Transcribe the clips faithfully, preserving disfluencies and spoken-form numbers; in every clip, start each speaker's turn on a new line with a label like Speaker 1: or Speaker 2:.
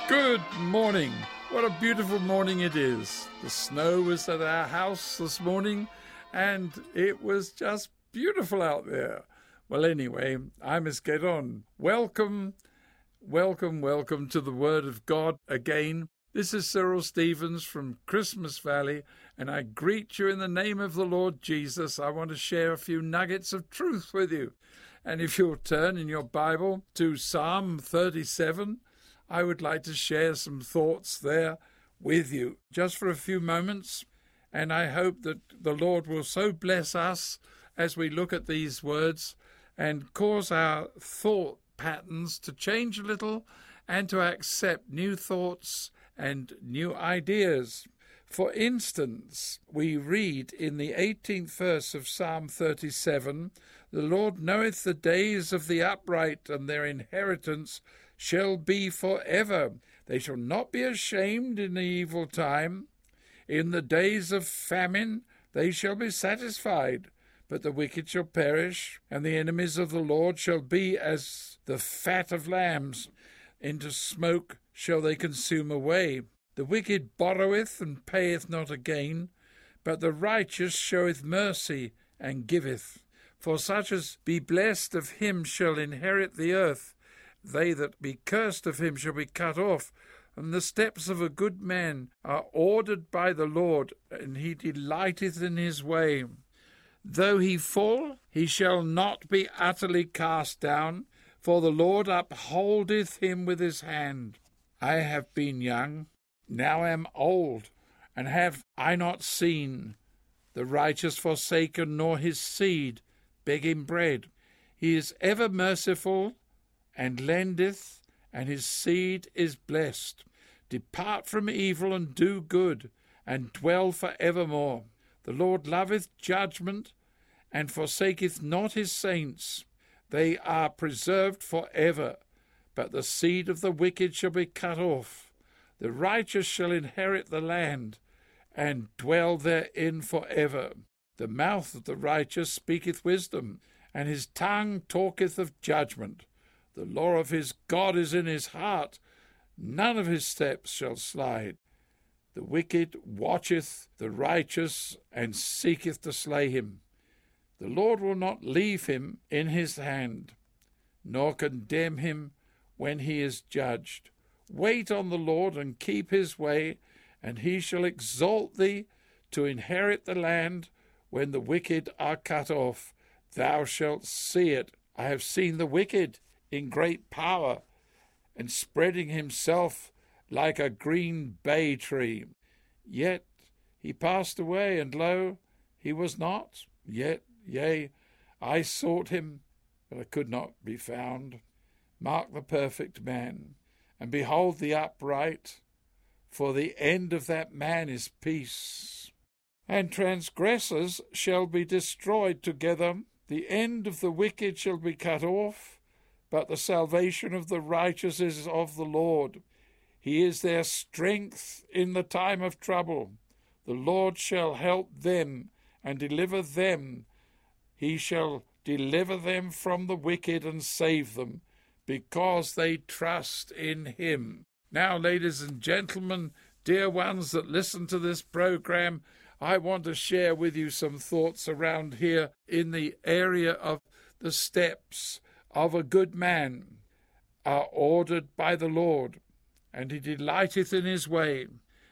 Speaker 1: Good morning. What a beautiful morning it is. The snow was at our house this morning and it was just beautiful out there. Well, anyway, I must get on. Welcome, welcome, welcome to the Word of God again. This is Cyril Stevens from Christmas Valley, and I greet you in the name of the Lord Jesus. I want to share a few nuggets of truth with you. And if you'll turn in your Bible to Psalm thirty-seven, I would like to share some thoughts there with you just for a few moments. And I hope that the Lord will so bless us as we look at these words and cause our thought patterns to change a little and to accept new thoughts and new ideas. For instance, we read in the eighteenth verse of Psalm thirty-seven, "The Lord knoweth the days of the upright, and their inheritance shall be for ever. They shall not be ashamed in the evil time. In the days of famine they shall be satisfied. But the wicked shall perish, and the enemies of the Lord shall be as the fat of lambs. Into smoke shall they consume away. The wicked borroweth and payeth not again, but the righteous showeth mercy and giveth. For such as be blessed of him shall inherit the earth. They that be cursed of him shall be cut off. And the steps of a good man are ordered by the Lord, and he delighteth in his way. Though he fall, he shall not be utterly cast down, for the Lord upholdeth him with his hand. I have been young, now am old, and have I not seen the righteous forsaken, nor his seed begging bread? He is ever merciful, and lendeth, and his seed is blessed. Depart from evil, and do good, and dwell for evermore. The Lord loveth judgment, and forsaketh not his saints. They are preserved for ever, but the seed of the wicked shall be cut off. The righteous shall inherit the land, and dwell therein for ever. The mouth of the righteous speaketh wisdom, and his tongue talketh of judgment. The law of his God is in his heart. None of his steps shall slide. The wicked watcheth the righteous, and seeketh to slay him. The Lord will not leave him in his hand, nor condemn him when he is judged. Wait on the Lord, and keep his way, and he shall exalt thee to inherit the land. When the wicked are cut off, thou shalt see it. I have seen the wicked in great power, and spreading himself like a green bay tree. Yet he passed away, and lo, he was not. Yet, yea, I sought him, but I could not be found. Mark the perfect man, and behold the upright, for the end of that man is peace. And transgressors shall be destroyed together. The end of the wicked shall be cut off. But the salvation of the righteous is of the Lord. He is their strength in the time of trouble. The Lord shall help them and deliver them. He shall deliver them from the wicked and save them, because they trust in him. Now, ladies and gentlemen, dear ones that listen to this program, I want to share with you some thoughts around here in the area of the steps of a good man are ordered by the Lord, and he delighteth in his way.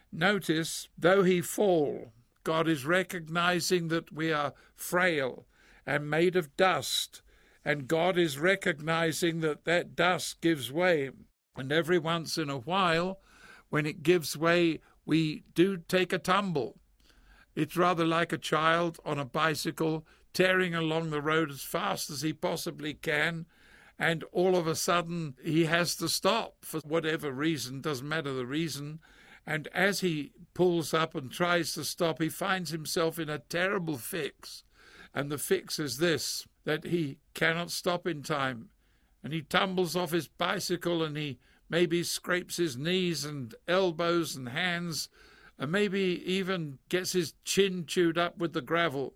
Speaker 1: Notice, though he fall, God is recognizing that we are frail and made of dust, and God is recognizing that that dust gives way. And every once in a while, when it gives way, we do take a tumble. It's rather like a child on a bicycle tearing along the road as fast as he possibly can, and all of a sudden he has to stop for whatever reason, doesn't matter the reason, and as he pulls up and tries to stop, he finds himself in a terrible fix, and the fix is this, that he cannot stop in time, and he tumbles off his bicycle, and he maybe scrapes his knees and elbows and hands, and maybe even gets his chin chewed up with the gravel.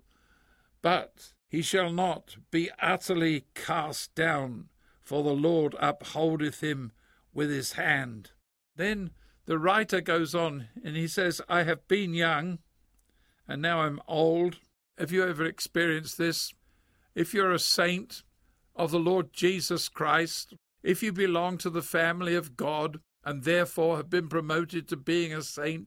Speaker 1: But he shall not be utterly cast down, for the Lord upholdeth him with his hand. Then the writer goes on and he says, I have been young and now I'm old. Have you ever experienced this? If you're a saint of the Lord Jesus Christ, if you belong to the family of God and therefore have been promoted to being a saint,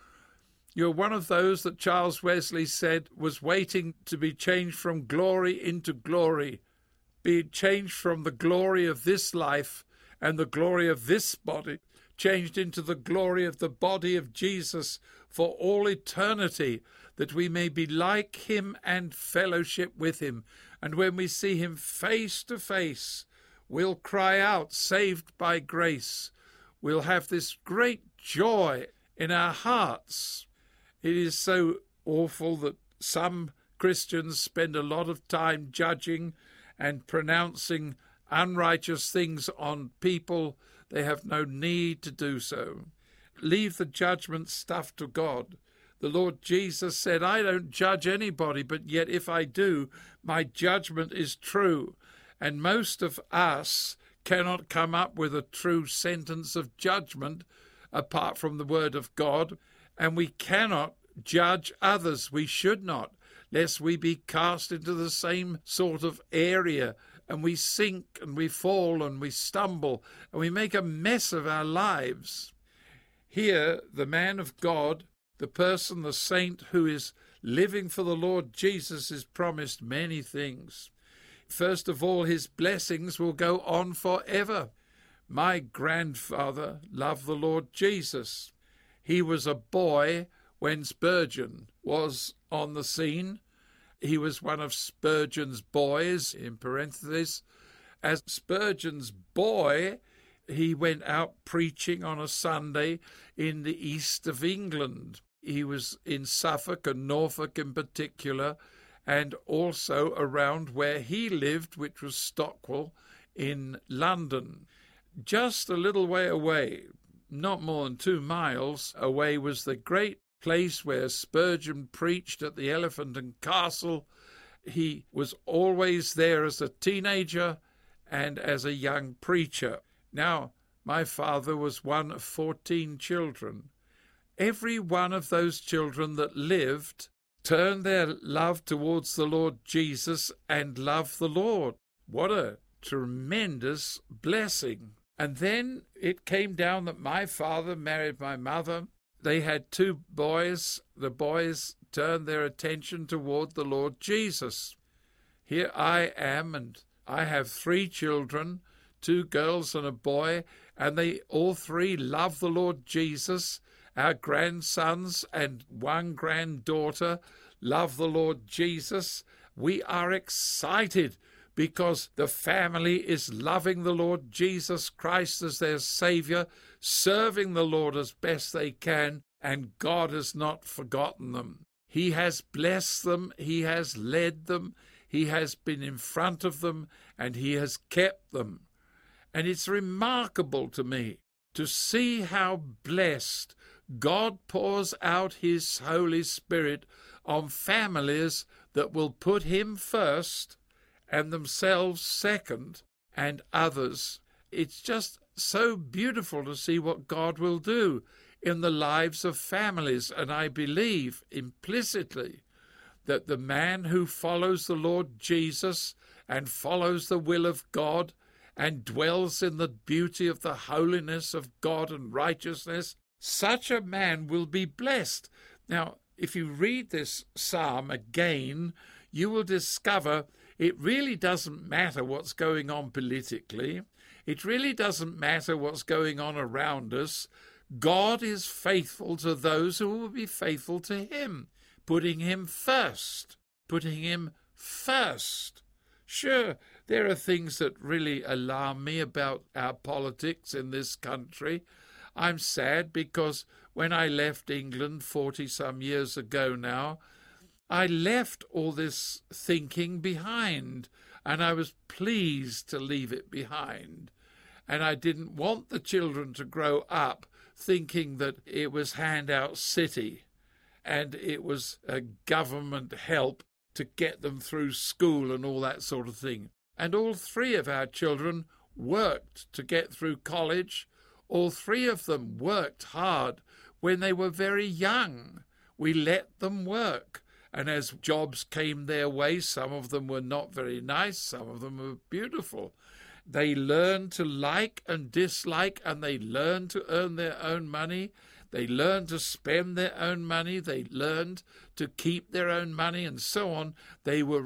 Speaker 1: you're one of those that Charles Wesley said was waiting to be changed from glory into glory, be changed from the glory of this life and the glory of this body, changed into the glory of the body of Jesus for all eternity, that we may be like him and fellowship with him. And when we see him face to face, we'll cry out, saved by grace. We'll have this great joy in our hearts. It is so awful that some Christians spend a lot of time judging and pronouncing unrighteous things on people. They have no need to do so. Leave the judgment stuff to God. The Lord Jesus said, I don't judge anybody, but yet if I do, my judgment is true. And most of us cannot come up with a true sentence of judgment apart from the word of God, and we cannot judge others. We should not, lest we be cast into the same sort of area, and we sink and we fall and we stumble and we make a mess of our lives. Here, the man of God, the person, the saint who is living for the Lord Jesus, is promised many things. First of all, his blessings will go on forever. My grandfather loved the Lord Jesus. He was a boy when Spurgeon was on the scene. He was one of Spurgeon's boys, in parentheses. As Spurgeon's boy, he went out preaching on a Sunday in the east of England. He was in Suffolk and Norfolk in particular, and also around where he lived, which was Stockwell in London. Just a little way away, not more than two miles away, was the great place where Spurgeon preached at the Elephant and Castle. He was always there as a teenager and as a young preacher. Now, my father was one of fourteen children. Every one of those children that lived turned their love towards the Lord Jesus and loved the Lord. What a tremendous blessing. And then it came down that my father married my mother. They had two boys. The boys turned their attention toward the Lord Jesus. Here I am, and I have three children, two girls and a boy, and they all three love the Lord Jesus. Our grandsons and one granddaughter love the Lord Jesus. We are excited because the family is loving the Lord Jesus Christ as their Savior, serving the Lord as best they can, and God has not forgotten them. He has blessed them, He has led them, He has been in front of them, and He has kept them. And it's remarkable to me to see how blessed God pours out His Holy Spirit on families that will put Him first and themselves second, and others. It's just so beautiful to see what God will do in the lives of families, and I believe implicitly that the man who follows the Lord Jesus and follows the will of God and dwells in the beauty of the holiness of God and righteousness, such a man will be blessed. Now, if you read this psalm again, you will discover it really doesn't matter what's going on politically. It really doesn't matter what's going on around us. God is faithful to those who will be faithful to Him, putting Him first, putting Him first. Sure, there are things that really alarm me about our politics in this country. I'm sad because when I left England forty-some years ago now, I left all this thinking behind, and I was pleased to leave it behind. And I didn't want the children to grow up thinking that it was handout city and it was a government help to get them through school and all that sort of thing. And all three of our children worked to get through college. All three of them worked hard when they were very young. We let them work. And as jobs came their way, some of them were not very nice, some of them were beautiful. They learned to like and dislike, and they learned to earn their own money. They learned to spend their own money. They learned to keep their own money, and so on. They were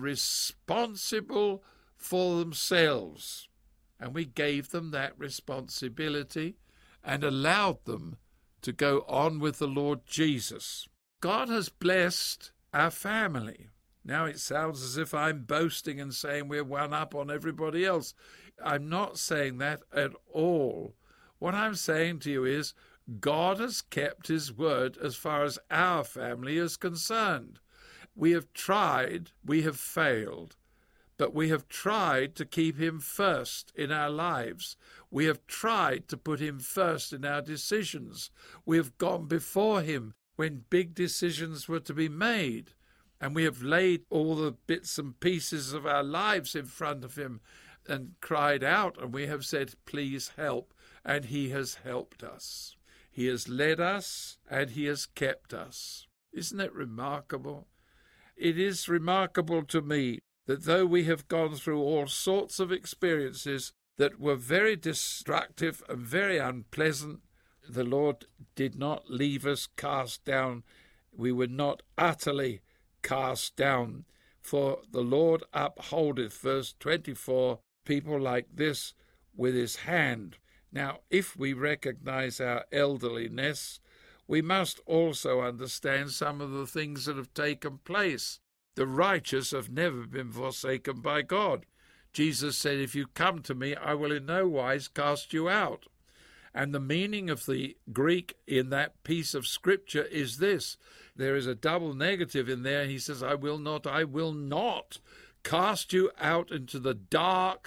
Speaker 1: responsible for themselves. And we gave them that responsibility and allowed them to go on with the Lord Jesus. God has blessed our family. Now it sounds as if I'm boasting and saying we're one up on everybody else. I'm not saying that at all. What I'm saying to you is God has kept his word as far as our family is concerned. We have tried, we have failed, but we have tried to keep him first in our lives. We have tried to put him first in our decisions. We have gone before him when big decisions were to be made, and we have laid all the bits and pieces of our lives in front of him and cried out, and we have said, please help, and he has helped us. He has led us, and he has kept us. Isn't it remarkable? It is remarkable to me that though we have gone through all sorts of experiences that were very destructive and very unpleasant, the Lord did not leave us cast down. We were not utterly cast down. For the Lord upholdeth, verse twenty-four, people like this with his hand. Now, if we recognize our elderliness, we must also understand some of the things that have taken place. The righteous have never been forsaken by God. Jesus said, if you come to me, I will in no wise cast you out. And the meaning of the Greek in that piece of scripture is this. There is a double negative in there. He says, I will not, I will not cast you out into the dark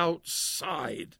Speaker 1: outside.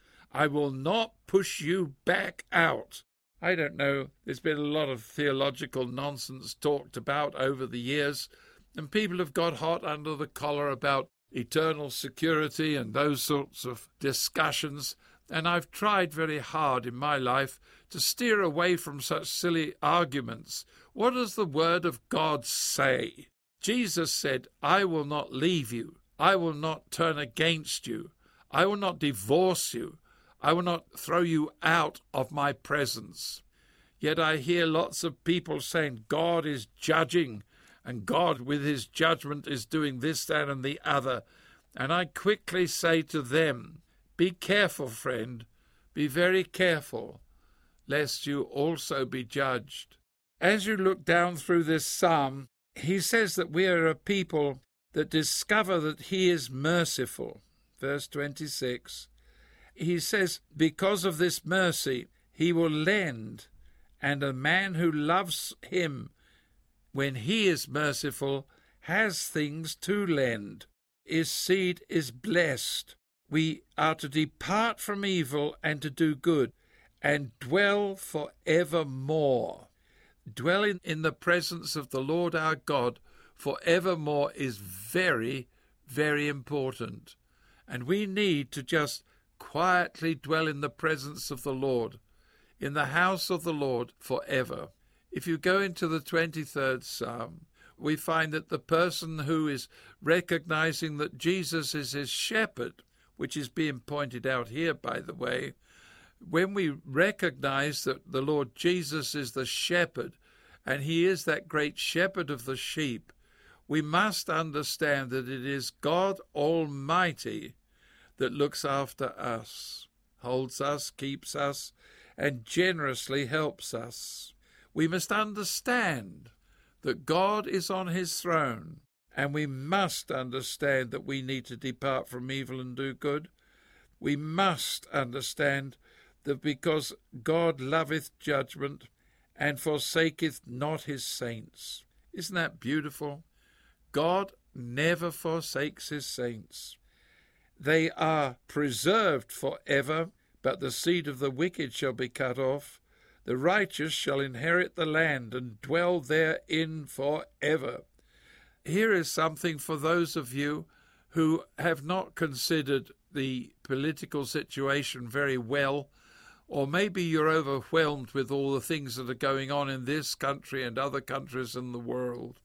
Speaker 1: I will not push you back out. I don't know. There's been a lot of theological nonsense talked about over the years, and people have got hot under the collar about eternal security and those sorts of discussions. And I've tried very hard in my life to steer away from such silly arguments. What does the Word of God say? Jesus said, I will not leave you. I will not turn against you. I will not divorce you. I will not throw you out of my presence. Yet I hear lots of people saying God is judging, and God with his judgment is doing this, that, and the other. And I quickly say to them, be careful, friend, be very careful, lest you also be judged. As you look down through this psalm, he says that we are a people that discover that he is merciful. Verse twenty-six, he says, because of this mercy, he will lend, and a man who loves him, when he is merciful, has things to lend. His seed is blessed. We are to depart from evil and to do good, and dwell for evermore. Dwelling in the presence of the Lord our God for evermore is very, very important. And we need to just quietly dwell in the presence of the Lord, in the house of the Lord forever. If you go into the twenty-third Psalm, we find that the person who is recognizing that Jesus is his shepherd, which is being pointed out here, by the way, when we recognize that the Lord Jesus is the shepherd, and he is that great shepherd of the sheep, we must understand that it is God Almighty that looks after us, holds us, keeps us, and generously helps us. We must understand that God is on his throne, and we must understand that we need to depart from evil and do good. We must understand that because God loveth judgment and forsaketh not his saints. Isn't that beautiful? God never forsakes his saints. They are preserved forever, but the seed of the wicked shall be cut off. The righteous shall inherit the land and dwell therein forever. Here is something for those of you who have not considered the political situation very well, Or maybe you're overwhelmed with all the things that are going on in this country and other countries in the world.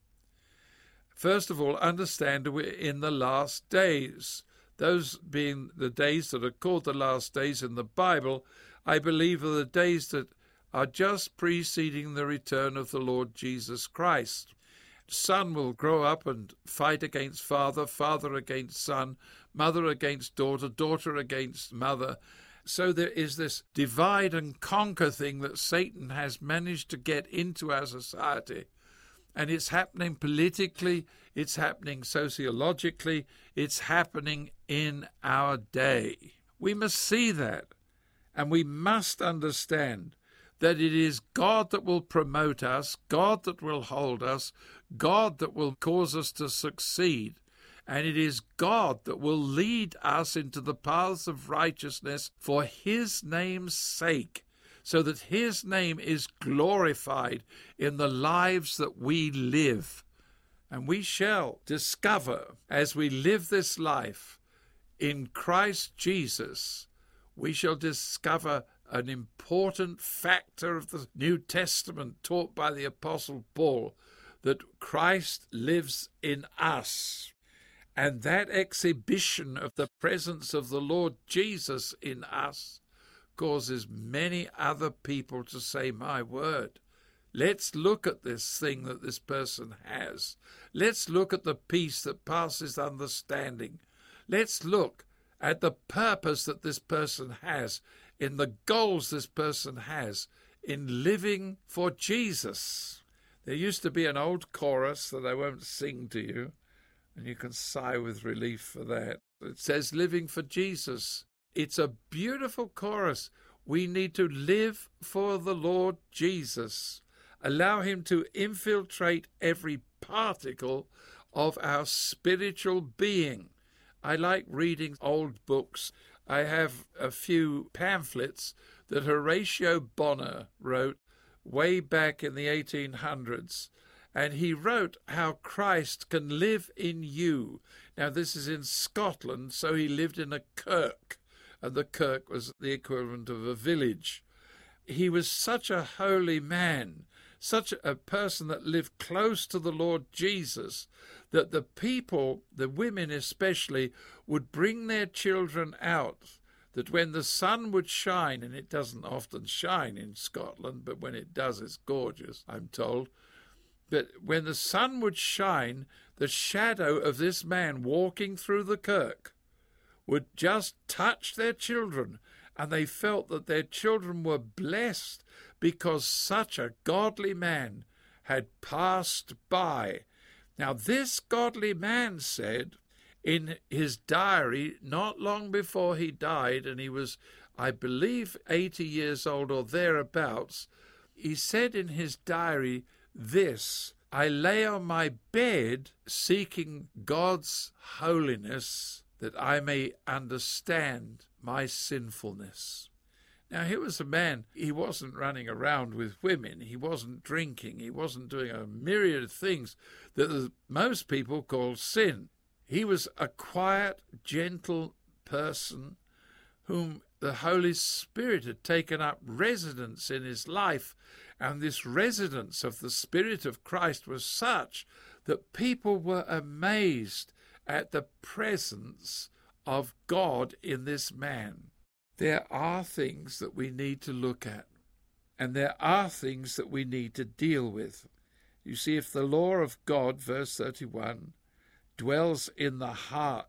Speaker 1: First of all, understand we're in the last days. Those being the days that are called the last days in the Bible, I believe are the days that are just preceding the return of the Lord Jesus Christ. Son will grow up and fight against father, father against son, mother against daughter, daughter against mother. So there is this divide and conquer thing that Satan has managed to get into our society. And it's happening politically, it's happening sociologically, it's happening in our day. We must see that, and we must understand that it is God that will promote us, God that will hold us, God that will cause us to succeed. And it is God that will lead us into the paths of righteousness for his name's sake, so that his name is glorified in the lives that we live. And we shall discover, as we live this life in Christ Jesus, we shall discover an important factor of the New Testament taught by the Apostle Paul, that Christ lives in us. And that exhibition of the presence of the Lord Jesus in us causes many other people to say, my word, let's look at this thing that this person has. Let's look at the peace that passes understanding. Let's look at the purpose that this person has, in the goals this person has, in living for Jesus. There used to be an old chorus that I won't sing to you, and you can sigh with relief for that. It says, living for Jesus. It's a beautiful chorus. We need to live for the Lord Jesus. Allow him to infiltrate every particle of our spiritual being. I like reading old books. I have a few pamphlets that Horatio Bonner wrote way back in the eighteen hundreds. And he wrote how Christ can live in you. Now, this is in Scotland, so he lived in a kirk, and the kirk was the equivalent of a village. He was such a holy man, such a person that lived close to the Lord Jesus, that the people, the women especially, would bring their children out, that when the sun would shine, and it doesn't often shine in Scotland, but when it does, it's gorgeous, I'm told, but when the sun would shine, the shadow of this man walking through the kirk would just touch their children, and they felt that their children were blessed because such a godly man had passed by. Now, this godly man said in his diary, not long before he died, and he was, I believe, eighty years old or thereabouts, he said in his diary this: I lay on my bed seeking God's holiness that I may understand my sinfulness. Now, here was a man, he wasn't running around with women, he wasn't drinking, he wasn't doing a myriad of things that most people call sin. He was a quiet, gentle person whom the Holy Spirit had taken up residence in his life, and this residence of the Spirit of Christ was such that people were amazed at the presence of God in this man. There are things that we need to look at, and there are things that we need to deal with. You see, if the law of God, verse thirty-one, dwells in the heart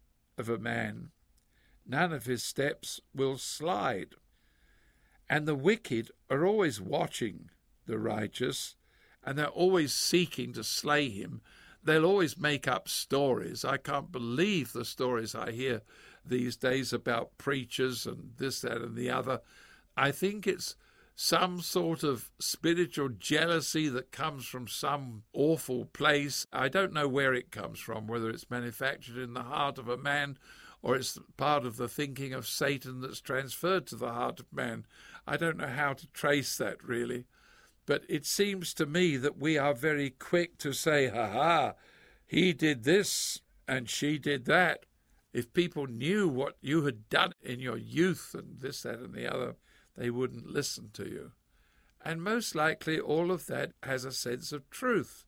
Speaker 1: of a man, none of his steps will slide. And the wicked are always watching the righteous, and they're always seeking to slay him. They'll always make up stories. I can't believe the stories I hear these days about preachers and this, that, and the other. I think it's some sort of spiritual jealousy that comes from some awful place. I don't know where it comes from, whether it's manufactured in the heart of a man or it's part of the thinking of Satan that's transferred to the heart of man. I don't know how to trace that, really. But it seems to me that we are very quick to say, ha-ha, he did this and she did that. If people knew what you had done in your youth and this, that, and the other, they wouldn't listen to you. And most likely all of that has a sense of truth,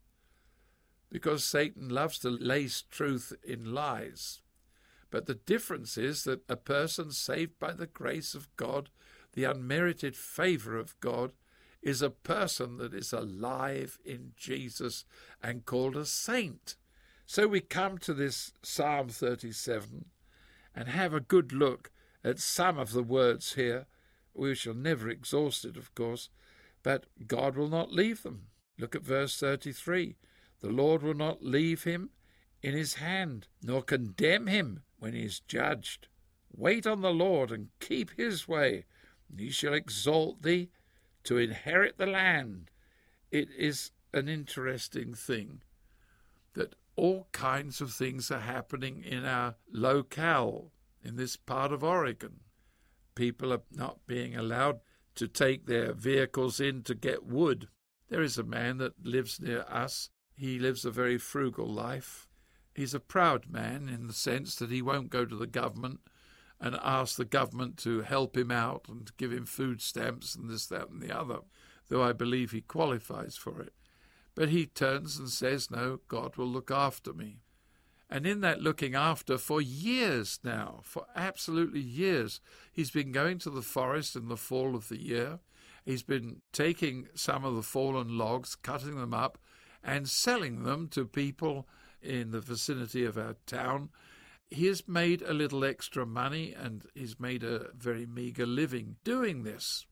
Speaker 1: because Satan loves to lace truth in lies. But the difference is that a person saved by the grace of God, the unmerited favor of God, is a person that is alive in Jesus and called a saint. So we come to this Psalm thirty-seven and have a good look at some of the words here. We shall never exhaust it, of course, but God will not leave them. Look at verse thirty-three. The Lord will not leave him in his hand, nor condemn him when he is judged. Wait on the Lord and keep his way, and he shall exalt thee to inherit the land. It is an interesting thing that all kinds of things are happening in our locale, in this part of Oregon. People are not being allowed to take their vehicles in to get wood. There is a man that lives near us. He lives a very frugal life. He's a proud man in the sense that he won't go to the government and ask the government to help him out and give him food stamps and this, that, and the other, though I believe he qualifies for it. But he turns and says, no, God will look after me. And in that looking after, for years now, for absolutely years, he's been going to the forest in the fall of the year. He's been taking some of the fallen logs, cutting them up, and selling them to people in the vicinity of our town. He has made a little extra money, and he's made a very meagre living doing this.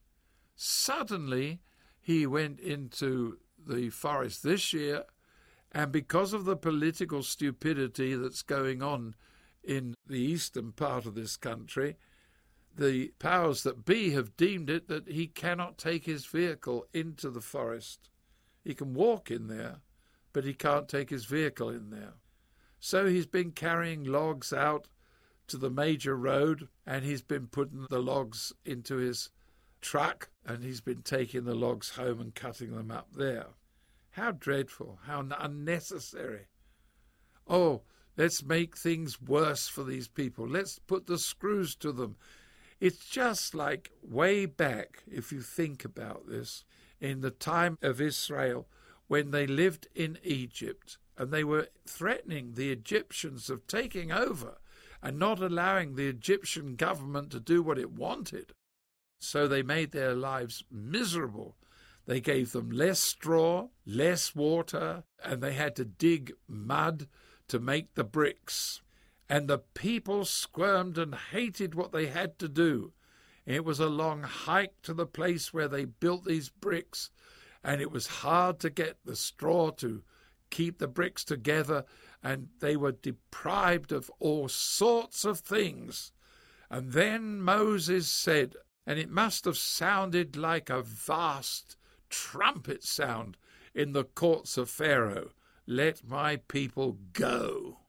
Speaker 1: Suddenly, he went into the forest this year, and because of the political stupidity that's going on in the eastern part of this country, the powers that be have deemed it that he cannot take his vehicle into the forest. He can walk in there, but he can't take his vehicle in there. So he's been carrying logs out to the major road, and he's been putting the logs into his truck, and he's been taking the logs home and cutting them up there. How dreadful, how unnecessary. Oh, let's make things worse for these people. Let's put the screws to them. It's just like way back, if you think about this, in the time of Israel, when they lived in Egypt, and they were threatening the Egyptians of taking over and not allowing the Egyptian government to do what it wanted. So they made their lives miserable. They gave them less straw, less water, and they had to dig mud to make the bricks. And the people squirmed and hated what they had to do. It was a long hike to the place where they built these bricks, and it was hard to get the straw to keep the bricks together, and they were deprived of all sorts of things. And then Moses said, and it must have sounded like a vast trumpet sound in the courts of Pharaoh, "Let my people go."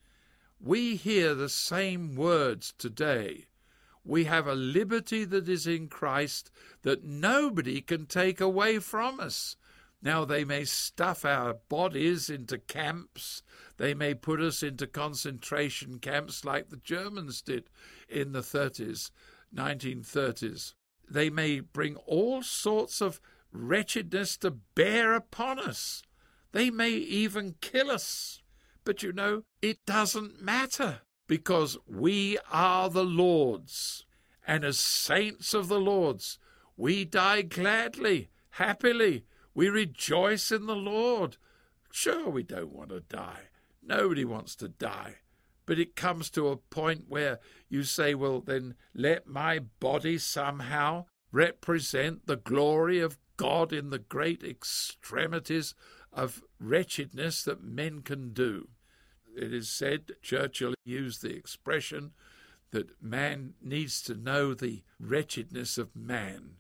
Speaker 1: We hear the same words today. We have a liberty that is in Christ that nobody can take away from us. Now, they may stuff our bodies into camps. They may put us into concentration camps like the Germans did in the thirties, nineteen thirties. They may bring all sorts of wretchedness to bear upon us. They may even kill us. But you know, it doesn't matter, because we are the Lord's. And as saints of the Lord's, we die gladly, happily. We rejoice in the Lord. Sure, we don't want to die. Nobody wants to die. But it comes to a point where you say, well, then let my body somehow represent the glory of God in the great extremities of wretchedness that men can do. It is said, Churchill used the expression, that man needs to know the wretchedness of man,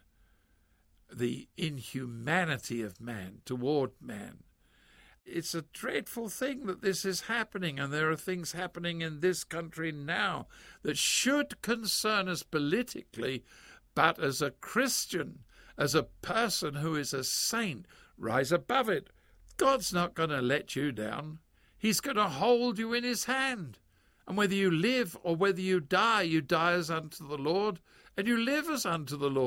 Speaker 1: the inhumanity of man toward man. It's a dreadful thing that this is happening, and there are things happening in this country now that should concern us politically, but as a Christian, as a person who is a saint, rise above it. God's not going to let you down. He's going to hold you in his hand. And whether you live or whether you die, you die as unto the Lord, and you live as unto the Lord.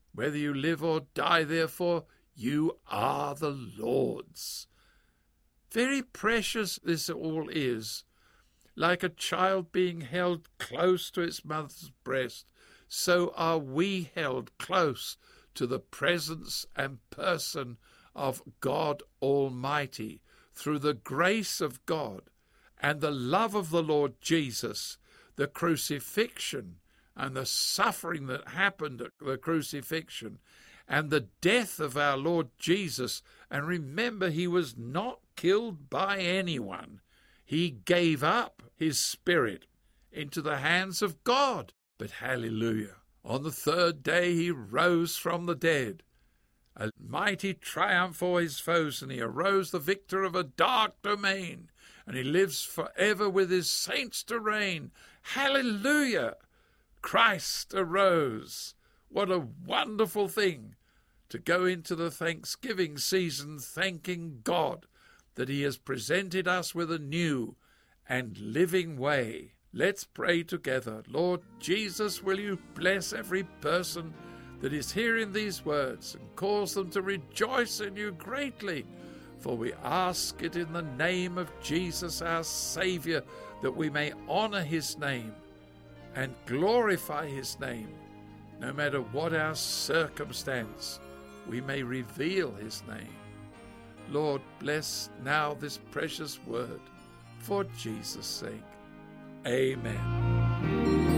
Speaker 1: Whether you live or die, therefore, you are the Lord's. Very precious this all is. Like a child being held close to its mother's breast, so are we held close to the presence and person of God Almighty through the grace of God and the love of the Lord Jesus, the crucifixion and the suffering that happened at the crucifixion, and the death of our Lord Jesus. And remember, he was not killed by anyone. He gave up his spirit into the hands of God. But hallelujah, on the third day he rose from the dead, a mighty triumph for his foes, and he arose the victor of a dark domain, and he lives forever with his saints to reign. Hallelujah! Christ arose. What a wonderful thing to go into the Thanksgiving season thanking God that he has presented us with a new and living way. Let's pray together. Lord Jesus, will you bless every person that is hearing these words and cause them to rejoice in you greatly. For we ask it in the name of Jesus, our Saviour, that we may honour his name and glorify his name. No matter what our circumstance, we may reveal his name. Lord, bless now this precious word for Jesus' sake. Amen.